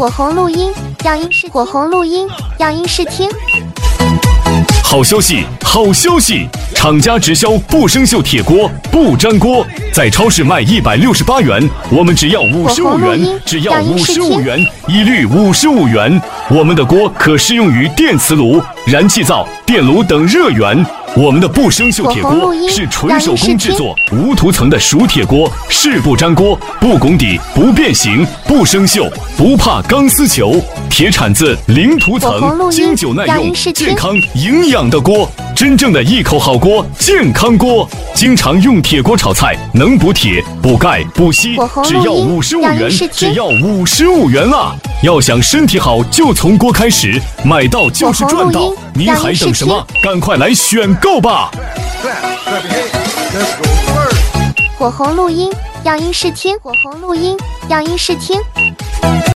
火红录音，让音视火红录音，让音视听。 好消息，好消息！厂家直销不生锈铁锅，不粘锅，在超市卖168元，我们只要55元，只要55元，一律55元。我们的锅可适用于电磁炉、燃气灶、电炉等热源。我们的不生锈铁锅是纯手工制作、无涂层的熟铁锅，誓不粘锅、不拱底、不变形、不生锈，不怕钢丝球。铁铲子零涂层，经久耐用，健康营养的锅，真正的一口好锅，健康锅。经常用铁锅炒菜，能补铁、补钙、补硒，只要55元，只要55元啊！要想身体好，就从锅开始，买到就是赚到。您还等什么？赶快来选购吧！ 火红录音，让音视听。火红录音，让音视听。